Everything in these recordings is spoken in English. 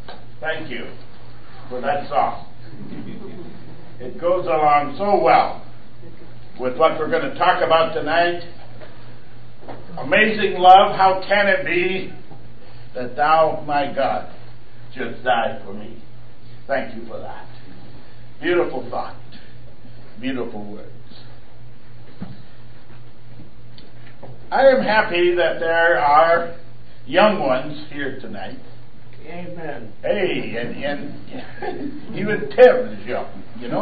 Thank you for that song. It goes along so well with what we're going to talk about tonight. Amazing love, how can it be that thou, my God, shouldst die for me? Thank you for that. Beautiful thought. Beautiful words. I am happy that there are young ones here tonight. Amen. Hey, and even Tim is young, you know.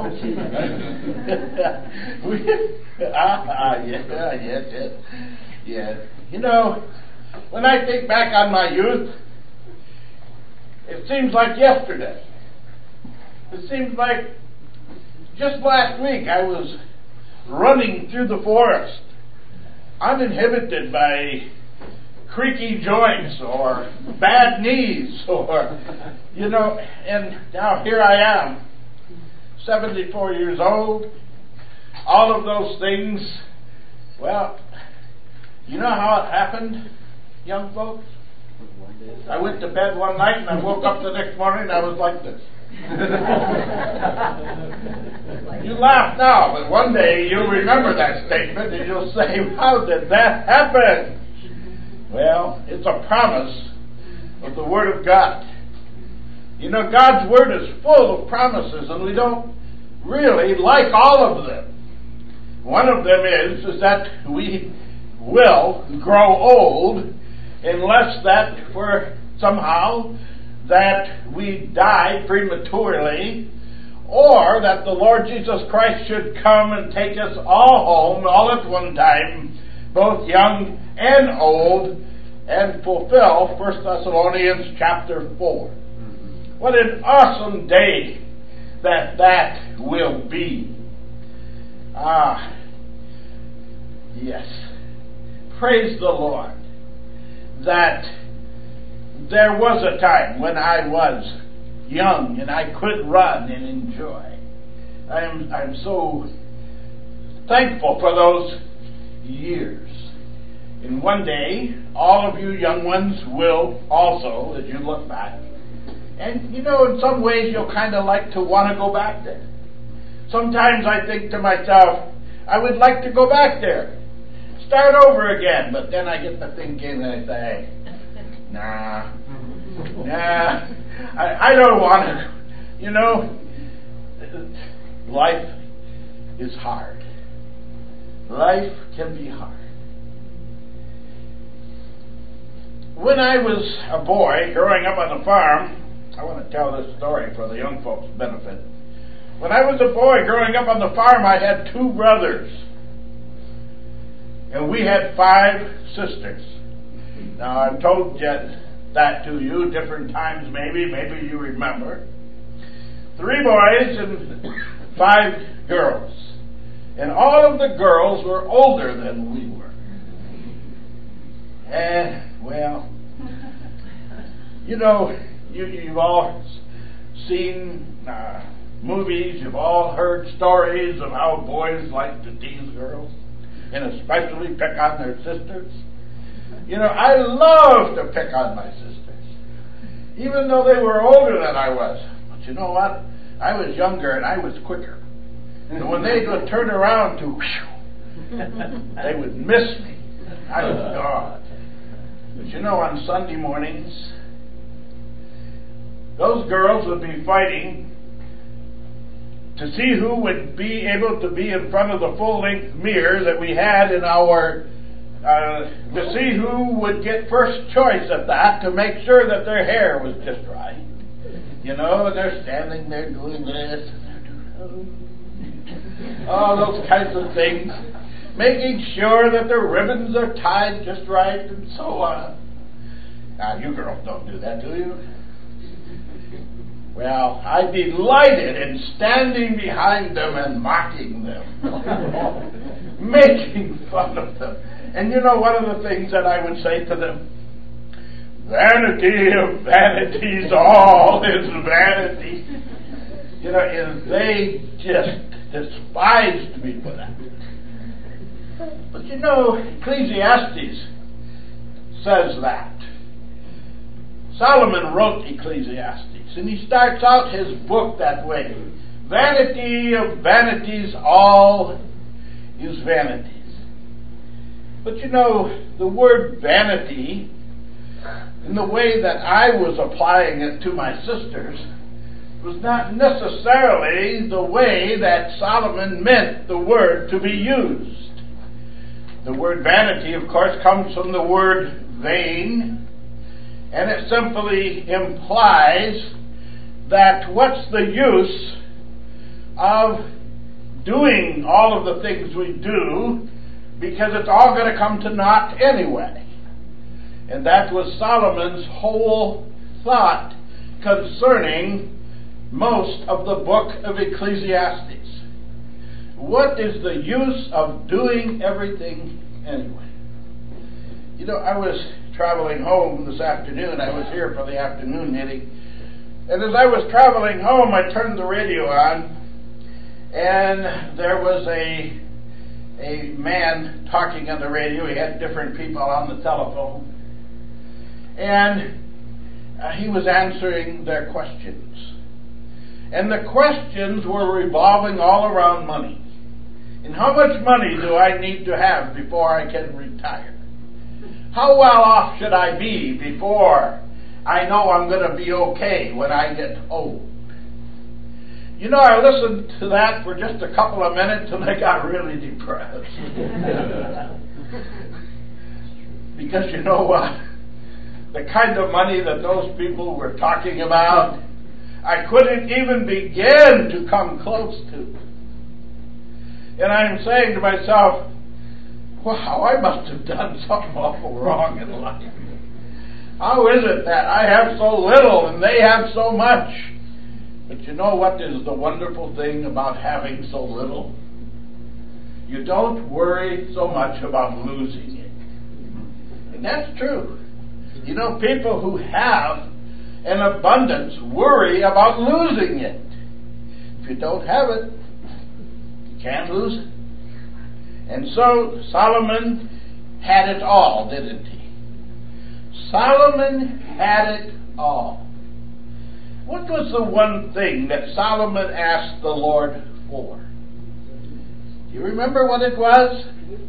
Yes. You know, when I think back on my youth, it seems like yesterday. It seems like just last week I was running through the forest, uninhibited by creaky joints or bad knees or, you know, and now here I am, 74 years old. All of those things, well, you know how it happened, young folks? I went to bed one night and I woke up the next morning and I was like this. You laugh now, but one day you'll remember that statement and you'll say, how did that happen? Well, it's a promise of the Word of God. You know, God's Word is full of promises, and we don't really like all of them. One of them is that we will grow old unless that for somehow that we die prematurely, or that the Lord Jesus Christ should come and take us all home all at one time, both young and old, and fulfill 1 Thessalonians chapter 4. What an awesome day that will be. Yes. Praise the Lord that there was a time when I was young and I could run and enjoy. I'm so thankful for those years. And one day, all of you young ones will also, as you look back. And, you know, in some ways you'll kind of like to want to go back there. Sometimes I think to myself, I would like to go back there. Start over again. But then I get to thinking and I say, nah, I don't want it. You know, life is hard. Life can be hard. When I was a boy growing up on the farm, I want to tell this story for the young folks' benefit. When I was a boy growing up on the farm, I had 2 brothers. And we had 5 sisters. Now, I've told that to you different times, maybe you remember. 3 boys and 5 girls. And all of the girls were older than we were. And, well, you know, you've all seen movies, you've all heard stories of how boys like to tease girls, and especially pick on their sisters. You know, I love to pick on my sisters, even though they were older than I was. But you know what? I was younger and I was quicker. And when they would turn around to, they would miss me. I was gone. But you know, on Sunday mornings, those girls would be fighting to see who would be able to be in front of the full-length mirror that we had in our, to see who would get first choice at that, to make sure that their hair was just right. You know, and they're standing there doing this, and they're doing all those kinds of things, making sure that their ribbons are tied just right, and so on. Now, you girls don't do that, do you? Well, I delighted in standing behind them and mocking them, making fun of them. And you know, one of the things that I would say to them, vanity of vanities, all is vanity. You know, and they just despised me for that. But you know, Ecclesiastes says that. Solomon wrote Ecclesiastes, and he starts out his book that way. Vanity of vanities, all is vanities. But you know, the word vanity, in the way that I was applying it to my sisters, was not necessarily the way that Solomon meant the word to be used. The word vanity, of course, comes from the word vain, and it simply implies that what's the use of doing all of the things we do, because it's all going to come to naught anyway. And that was Solomon's whole thought concerning most of the book of Ecclesiastes. What is the use of doing everything anyway? You know, I was traveling home this afternoon. I was here for the afternoon meeting. And as I was traveling home, I turned the radio on, and there was a man talking on the radio. He had different people on the telephone. And he was answering their questions. And the questions were revolving all around money. And how much money do I need to have before I can retire? How well off should I be before I know I'm going to be okay when I get old? You know, I listened to that for just a couple of minutes and I got really depressed. Because you know what? The kind of money that those people were talking about, I couldn't even begin to come close to. And I'm saying to myself, wow, I must have done something awful wrong in life. How is it that I have so little and they have so much? But you know what is the wonderful thing about having so little? You don't worry so much about losing it. And that's true. You know, people who have an abundance worry about losing it. If you don't have it, you can't lose it. And so Solomon had it all, didn't he? Solomon had it all. What was the one thing that Solomon asked the Lord for? Do you remember what it was?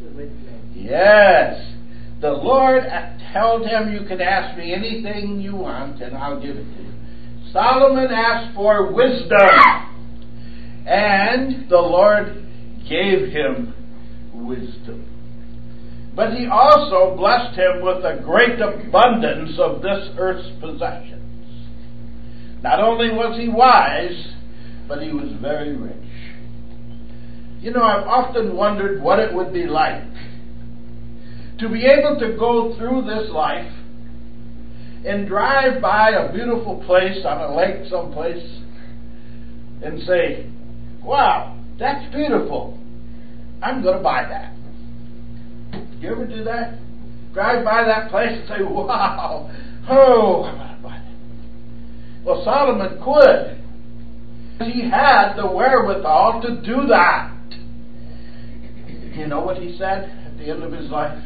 Yes. The Lord told him, you can ask me anything you want and I'll give it to you. Solomon asked for wisdom. And the Lord gave him wisdom. But he also blessed him with a great abundance of this earth's possessions. Not only was he wise, but he was very rich. You know, I've often wondered what it would be like to be able to go through this life and drive by a beautiful place on a lake someplace and say, wow, that's beautiful. I'm going to buy that. You ever do that? Drive by that place and say, wow, oh, I'm going to buy that. Well, Solomon could. He had the wherewithal to do that. You know what he said at the end of his life?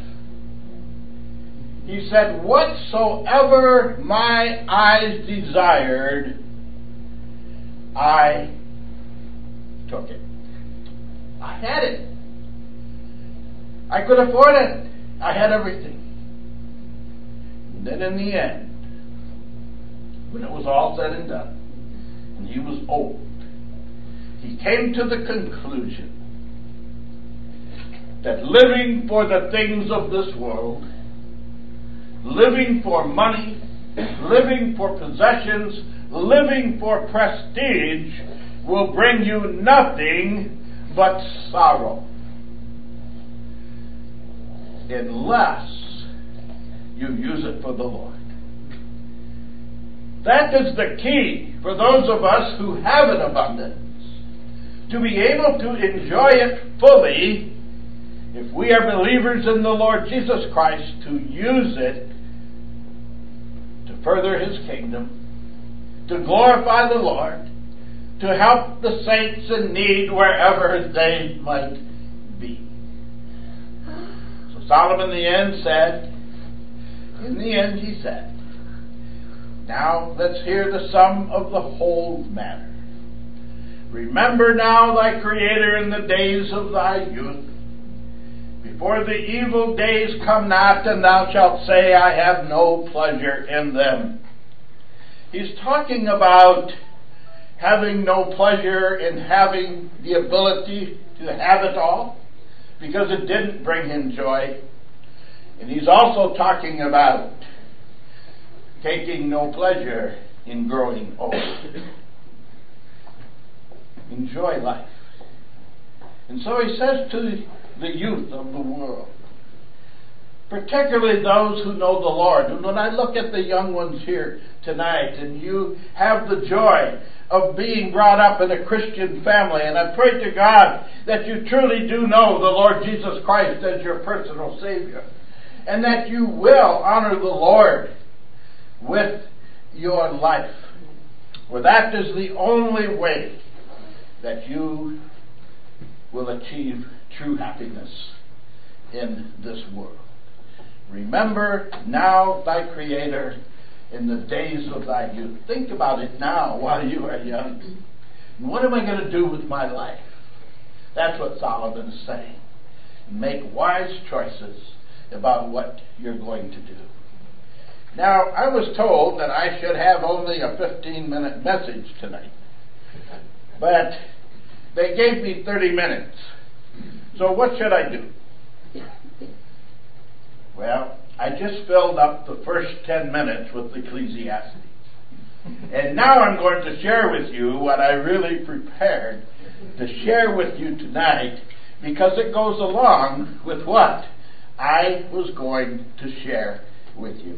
He said, whatsoever my eyes desired, I took it. I had it. I could afford it. I had everything. And then in the end, when it was all said and done, and he was old, he came to the conclusion that living for the things of this world, living for money, living for possessions, living for prestige will bring you nothing but sorrow. Unless you use it for the Lord. That is the key for those of us who have an abundance. To be able to enjoy it fully, if we are believers in the Lord Jesus Christ, to use it to further His kingdom, to glorify the Lord, to help the saints in need wherever they might be. So Solomon in the end he said, Now let's hear the sum of the whole matter. Remember now thy Creator in the days of thy youth, before the evil days come not, and thou shalt say, I have no pleasure in them. He's talking about having no pleasure in having the ability to have it all, because it didn't bring him joy. And he's also talking about taking no pleasure in growing old. Enjoy life. And so he says to the youth of the world, particularly those who know the Lord. And when I look at the young ones here tonight, and you have the joy of being brought up in a Christian family, and I pray to God that you truly do know the Lord Jesus Christ as your personal Savior, and that you will honor the Lord with your life. For that is the only way that you will achieve true happiness in this world. Remember now thy Creator in the days of thy youth. Think about it now while you are young. And what am I going to do with my life? That's what Solomon is saying. Make wise choices about what you're going to do. Now, I was told that I should have only a 15-minute message tonight. But they gave me 30 minutes. So what should I do? Well, I just filled up the first 10 minutes with Ecclesiastes. And now I'm going to share with you what I really prepared to share with you tonight, because it goes along with what I was going to share with you.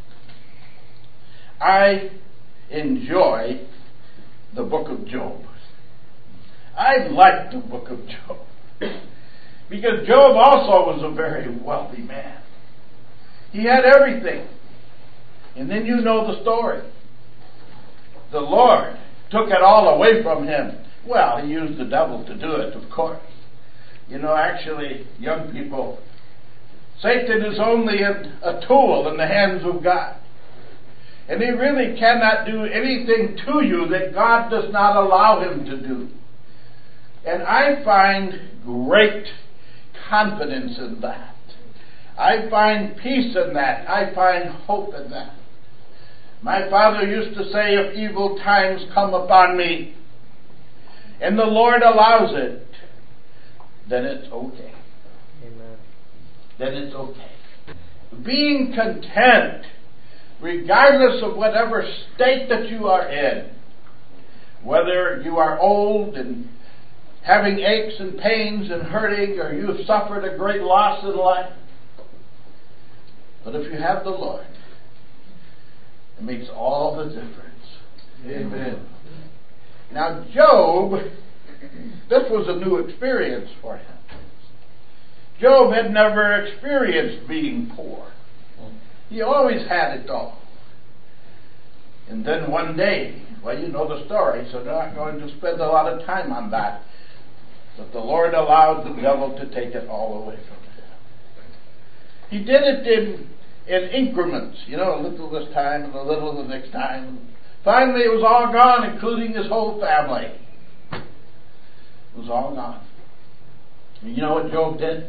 I enjoy the book of Job. I like the book of Job, because Job also was a very wealthy man. He had everything. And then you know the story. The Lord took it all away from him. Well, he used the devil to do it, of course. You know, actually, young people, Satan is only a tool in the hands of God. And he really cannot do anything to you that God does not allow him to do. And I find great confidence in that. I find peace in that. I find hope in that. My father used to say, if evil times come upon me, and the Lord allows it, then it's okay. Amen. Then it's okay. Being content, regardless of whatever state that you are in, whether you are old and having aches and pains and hurting, or you have suffered a great loss in life, but if you have the Lord, it makes all the difference. Amen. Now, Job, this was a new experience for him. Job had never experienced being poor. He always had it all. And then one day, well, you know the story, so I'm not going to spend a lot of time on that. But the Lord allowed the devil to take it all away from him. He did it in increments, you know, a little this time and a little the next time. Finally, it was all gone, including his whole family. It was all gone. And you know what Job did?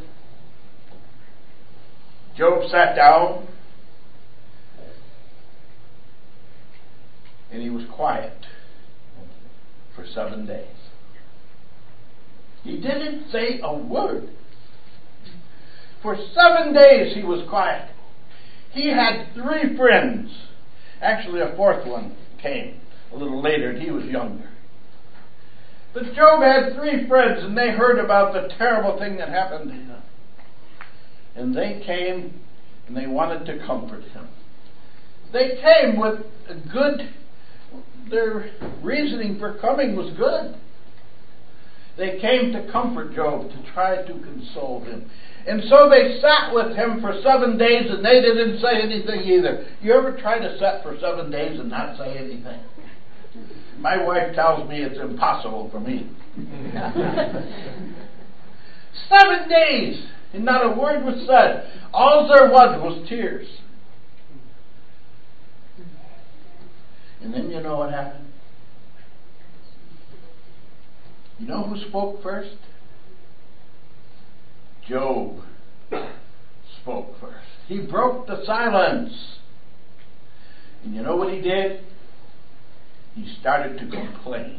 Job sat down and he was quiet for 7 days. He didn't say a word. For 7 days he was quiet. He had 3 friends. Actually, a 4th one came a little later, and he was younger. But Job had 3 friends, and they heard about the terrible thing that happened to him. And they came, and they wanted to comfort him. They came with a good, their reasoning for coming was good. They came to comfort Job, to try to console him. And so they sat with him for 7 days, and they didn't say anything either. You ever try to sit for 7 days and not say anything? My wife tells me it's impossible for me. 7 days, and not a word was said. All there was tears. And then you know what happened? You know who spoke first? Job spoke first. He broke the silence. And you know what he did? He started to complain.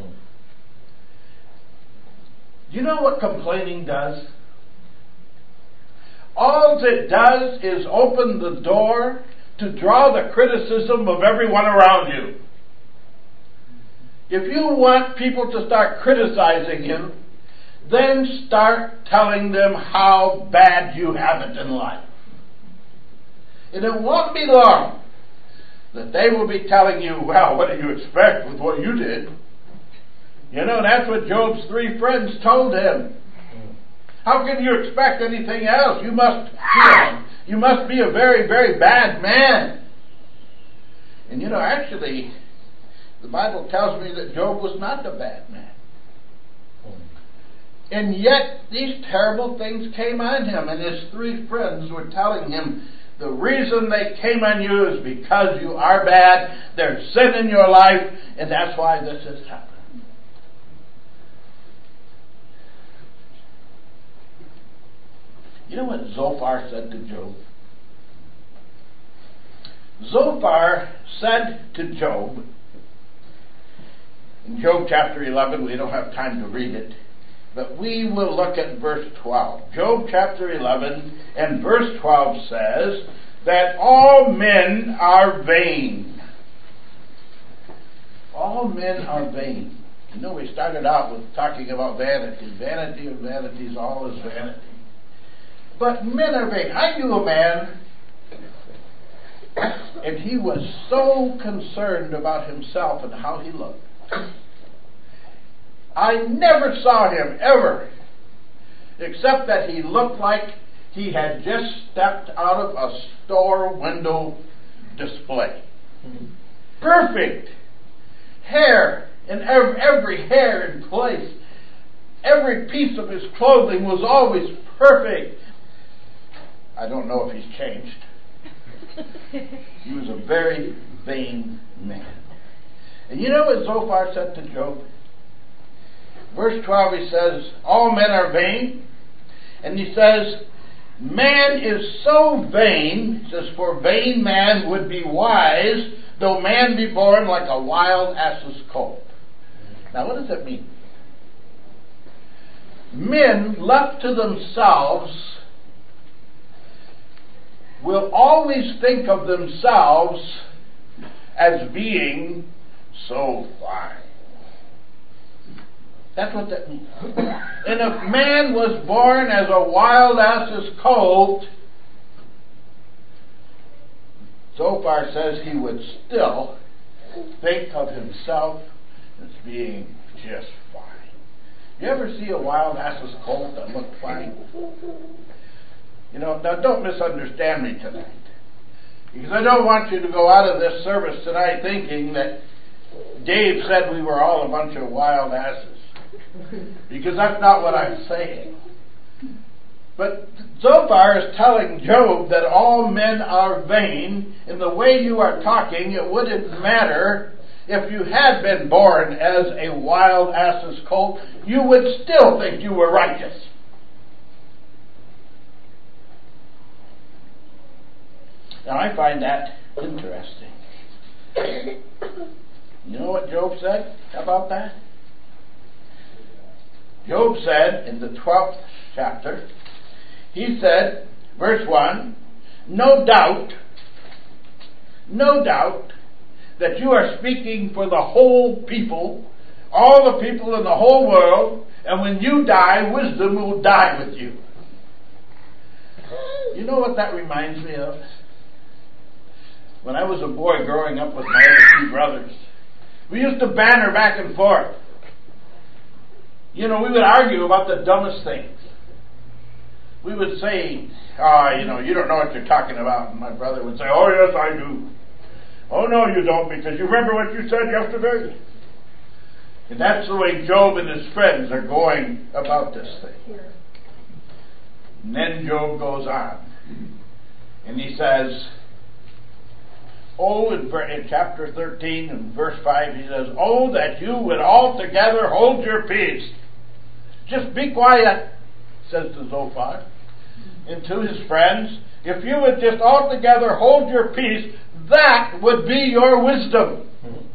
Do you know what complaining does? All it does is open the door to draw the criticism of everyone around you. If you want people to start criticizing you, then start telling them how bad you have it in life. And it won't be long that they will be telling you, well, what do you expect with what you did? You know, that's what Job's 3 friends told him. How can you expect anything else? You must be a very, very bad man. And you know, actually, the Bible tells me that Job was not a bad man. And yet, these terrible things came on him, and his 3 friends were telling him, the reason they came on you is because you are bad, there's sin in your life, and that's why this has happened. You know what Zophar said to Job? Zophar said to Job, in Job chapter 11, we don't have time to read it, but we will look at verse 12. Job chapter 11 and verse 12 says that all men are vain. All men are vain. You know, we started out with talking about vanity. Vanity of vanities, all is vanity. But men are vain. I knew a man, and he was so concerned about himself and how he looked. I never saw him ever, except that he looked like he had just stepped out of a store window display. Perfect hair, and every hair in place. Every piece of his clothing was always perfect. I don't know if he's changed. He was a very vain man. And you know what Zophar said to Job? Verse 12, he says, all men are vain. And he says, man is so vain, he says, for vain man would be wise, though man be born like a wild ass's colt. Now what does that mean? Men left to themselves will always think of themselves as being so fine. That's what that means. And if man was born as a wild ass's colt, Zophar says he would still think of himself as being just fine. You ever see a wild ass's colt that looked fine? You know, now don't misunderstand me tonight. Because I don't want you to go out of this service tonight thinking that Dave said we were all a bunch of wild asses. Because that's not what I'm saying. But Zophar is telling Job that all men are vain. In the way you are talking, it wouldn't matter if you had been born as a wild ass's colt. You would still think you were righteous. Now I find that interesting. You know what Job said about that? Job said in the 12th chapter, he said, verse 1, no doubt that you are speaking for the whole people, all the people in the whole world, and when you die, wisdom will die with you. You know what that reminds me of? When I was a boy growing up with my other 2 brothers, we used to banter back and forth. You know, we would argue about the dumbest things. We would say, you don't know what you're talking about. And my brother would say, oh, yes, I do. Oh, no, you don't, because you remember what you said yesterday. And that's the way Job and his friends are going about this thing. And then Job goes on. And he says, Oh, in chapter 13 and verse 5, he says, "Oh, that you would altogether hold your peace." Just be quiet, says to Zophar. And to his friends, if you would just altogether hold your peace, that would be your wisdom.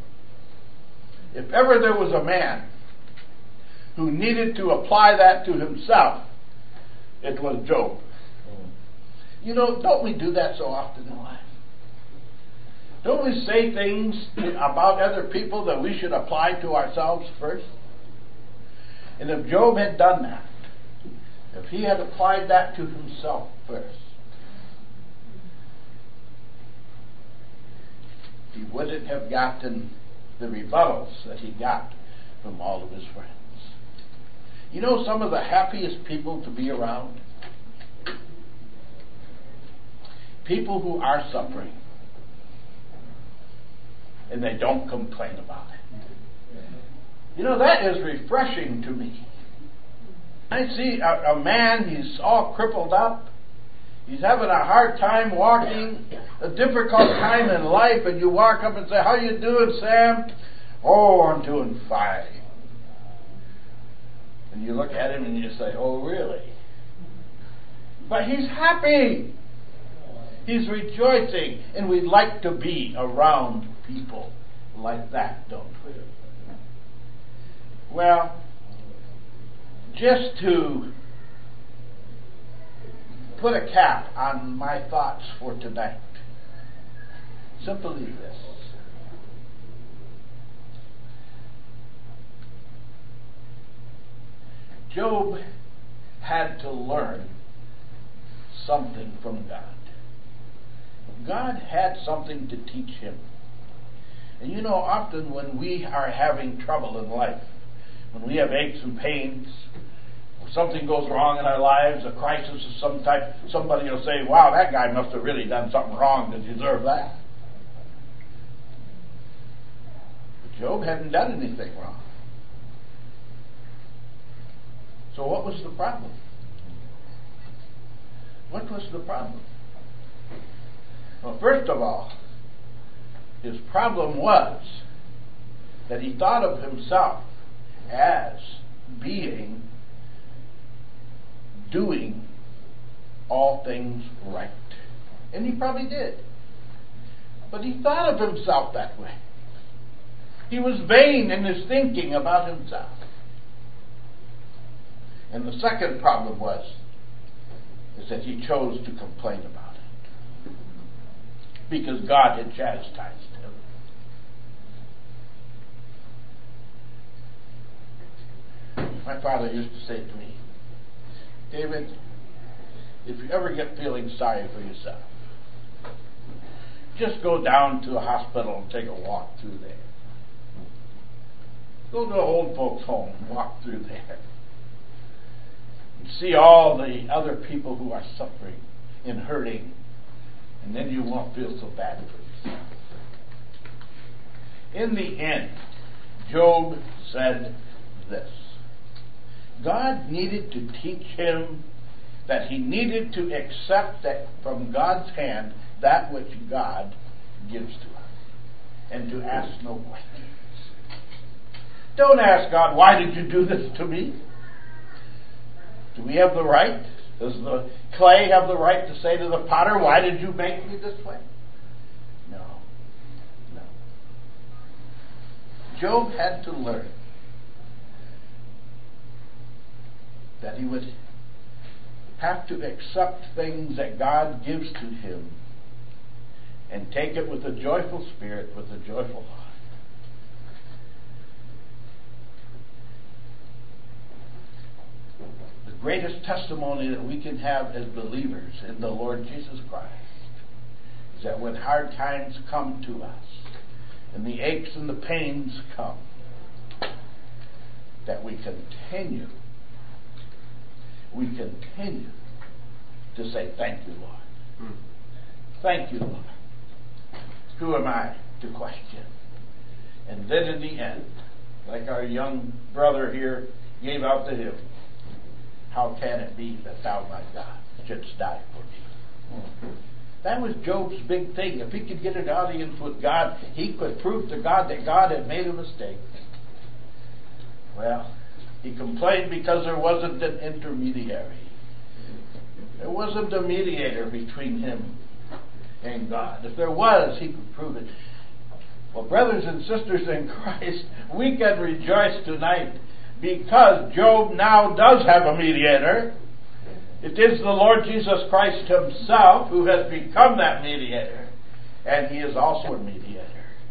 If ever there was a man who needed to apply that to himself, it was Job. You know, don't we do that so often in life? Don't we say things about other people that we should apply to ourselves first? And if Job had done that, if he had applied that to himself first, he wouldn't have gotten the rebuttals that he got from all of his friends. You know some of the happiest people to be around? People who are suffering. And they don't complain about it. You know, that is refreshing to me. I see a man, he's all crippled up. He's having a hard time walking, a difficult time in life, and you walk up and say, "How you doing, Sam?" "Oh, I'm doing fine." And you look at him and you say, "Oh, really?" But he's happy. He's rejoicing. And we like to be around people like that, don't we? Well, just to put a cap on my thoughts for tonight, simply this. Job had to learn something from God. God had something to teach him. And you know, often when we are having trouble in life, when we have aches and pains, or something goes wrong in our lives, a crisis of some type, somebody will say, "Wow, that guy must have really done something wrong to deserve that." But Job hadn't done anything wrong. So what was the problem? What was the problem? Well, first of all, his problem was that he thought of himself as doing all things right. And he probably did. But he thought of himself that way. He was vain in his thinking about himself. And the second problem is that he chose to complain about it, because God had chastised him. My father used to say to me, "David, if you ever get feeling sorry for yourself, just go down to a hospital and take a walk through there. Go to an old folks' home and walk through there. And see all the other people who are suffering and hurting, and then you won't feel so bad for yourself." In the end, Job said this. God needed to teach him that he needed to accept that from God's hand that which God gives to us, and to ask no questions. Don't ask God, "Why did you do this to me?" Do we have the right? Does the clay have the right to say to the potter, "Why did you make me this way?" No. Job had to learn that he would have to accept things that God gives to him and take it with a joyful spirit, with a joyful heart. The greatest testimony that we can have as believers in the Lord Jesus Christ is that when hard times come to us and the aches and the pains come, that we continue to say, "Thank you, Lord. Thank you, Lord. Who am I to question?" And then in the end, like our young brother here gave out the hymn, "How can it be that thou, my God, shouldst die for me?" That was Job's big thing. If he could get an audience with God, he could prove to God that God had made a mistake. Well, he complained because there wasn't an intermediary. There wasn't a mediator between him and God. If there was, he could prove it. Well, brothers and sisters in Christ, we can rejoice tonight because Job now does have a mediator. It is the Lord Jesus Christ himself who has become that mediator. And he is also a mediator.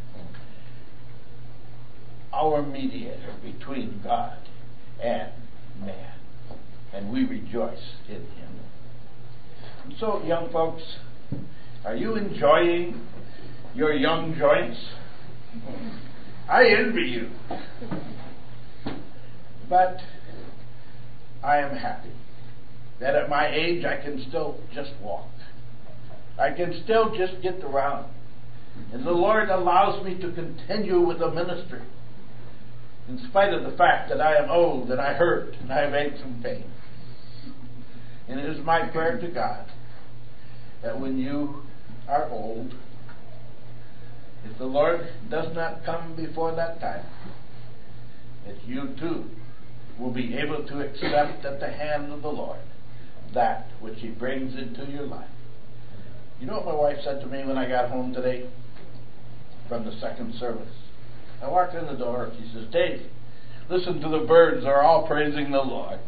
Our mediator between God and man. And we rejoice in him. And so, young folks, are you enjoying your young joints? I envy you. But I am happy that at my age I can still just walk. I can still just get around. And the Lord allows me to continue with the ministry in spite of the fact that I am old and I hurt and I have aches and pains. And it is my prayer to God that when you are old, if the Lord does not come before that time, that you too will be able to accept at the hand of the Lord that which he brings into your life. You know what my wife said to me when I got home today from the second service? I walked in the door and she says, Dave, listen to the birds, they're all praising the Lord.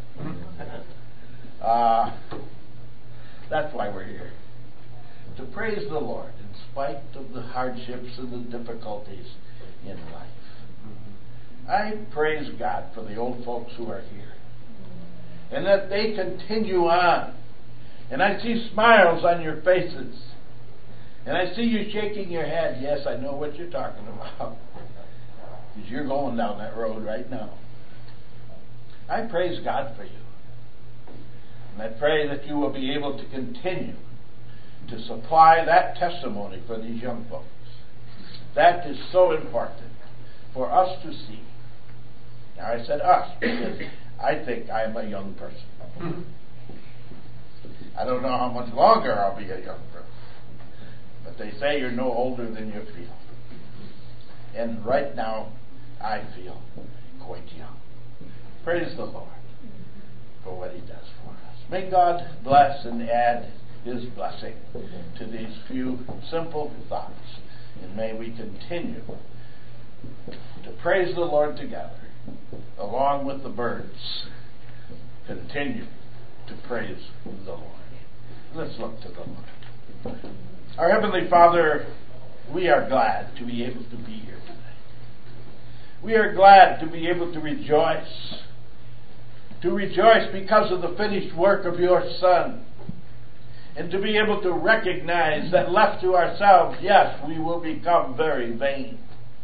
That's why we're here. To praise the Lord in spite of the hardships and the difficulties in life. I praise God for the old folks who are here. And that they continue on. And I see smiles on your faces. And I see you shaking your head. Yes, I know what you're talking about. Because you're going down that road right now. I praise God for you. And I pray that you will be able to continue to supply that testimony for these young folks. That is so important for us to see. Now I said us because I think I am a young person. I don't know how much longer I'll be a young person. But they say you're no older than you feel. And right now, I feel quite young. Praise the Lord for what he does for us. May God bless and add his blessing to these few simple thoughts. And may we continue to praise the Lord together, along with the birds. Continue to praise the Lord. Let's look to the Lord. Our Heavenly Father, we are glad to be able to be here today. We are glad to be able to rejoice. To rejoice because of the finished work of your Son. And to be able to recognize that left to ourselves, yes, we will become very vain.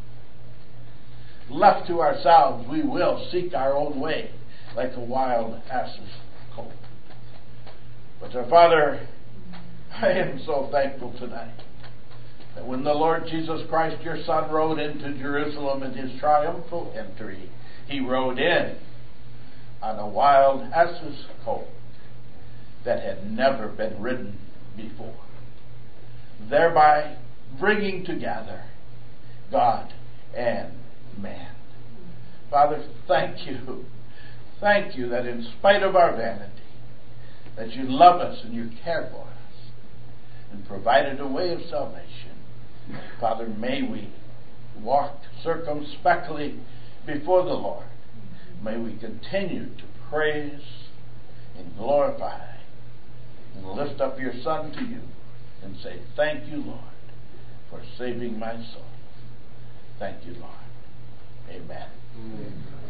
Left to ourselves, we will seek our own way like a wild ass's colt. But our Father, I am so thankful tonight that when the Lord Jesus Christ, your Son, rode into Jerusalem in his triumphal entry, he rode in on a wild ass's colt that had never been ridden before, thereby bringing together God and man. Father, thank you. Thank you that in spite of our vanity, that you love us and you care for us and provided a way of salvation. Father, may we walk circumspectly before the Lord. May we continue to praise and glorify and lift up your Son to you and say, thank you, Lord, for saving my soul. Thank you, Lord. Amen.